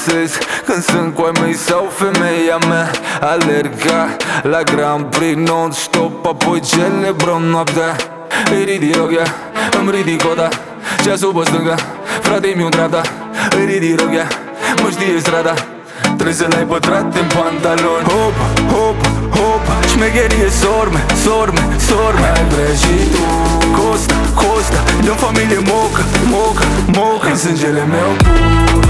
visez când sunt cu ai mei sau femeia mea. Alerga la Grand Prix non-stop, apoi celebrăm noaptea. Îi ridic roghia, îmi ridic coda, ceasul pe stânga, frate-i mi-un dreapta. Îi ridic roghia, mă știe strada, trebuie să l-ai pătrat în pantaloni. Hop, hop, hop, șmecherie, sorme, sorme, sorme. Ai vrea și tu Costa, Costa, dăm familie moca, moca, moca. În sângele meu pur.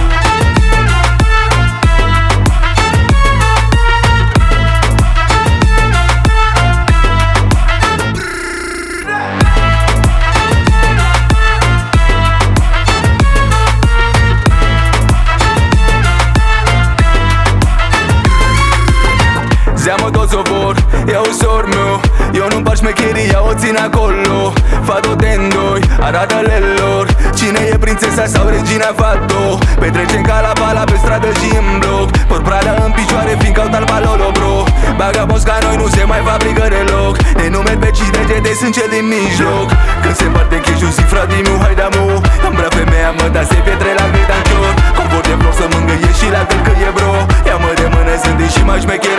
Zeamă toți o vor, ia un sor meu. Eu nu-mi par șmecheria, o țin acolo. Fado tendoi, arată-le lor cine e prințesa sau regina Fado. Petrecem ca la pala pe stradă și în bloc. Por Prada în picioare, fiindcă au talpa Lolo, bro. Vagabonzi ca noi nu se mai fabrică deloc. De nume pe ci degete sunt cel din mijloc. Când se împarte cheșul, zic frate-i meu, hai da-mu. Îmi vrea femeia, mă, dar se pietre la vedanchior. Confort de bloc să mângâie și la că e bro. Ia-mă de mână, sunt și mai șmecher